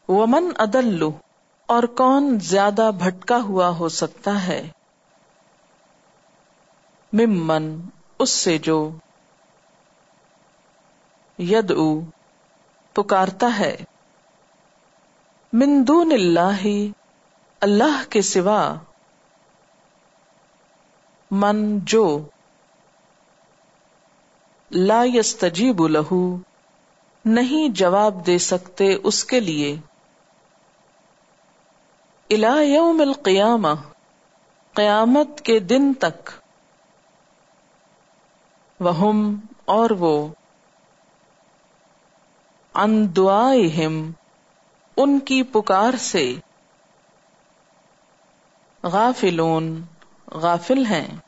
वमन अदल्लु, और कौन ज्यादा भटका हुआ हो सकता है, मिम्मन, उससे जो, यदऊ, पुकारता है, मिन दूनिल्लाहि, अल्लाह के सिवा, मन, जो, ला यस्तजीबु लहू, नहीं जवाब दे सकते उसके लिए, इला यौमिल क़ियामह, क़यामत के दिन तक, वहुम, और वो, अन दुआइहिम, उनकी पुकार से, गाफिलून, गाफिल हैं।